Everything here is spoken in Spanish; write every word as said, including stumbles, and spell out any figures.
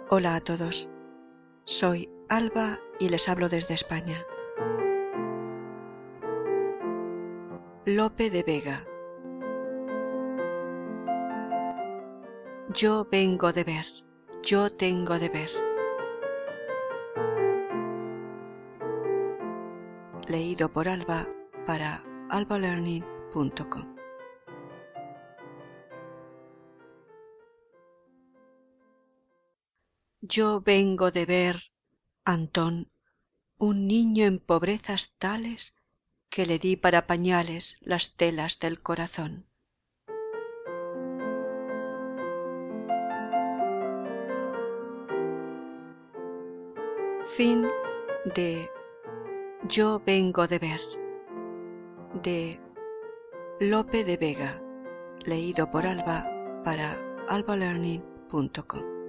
Hola a todos, soy Alba y les hablo desde España. Lope de Vega. Yo vengo de ver, yo tengo de ver. Leído por Alba para alba learning punto com. Yo vengo de ver, Antón, un niño en pobrezas tales que le di para pañales las telas del corazón. Fin de Yo vengo de ver, de Lope de Vega, leído por Alba para alba learning punto com.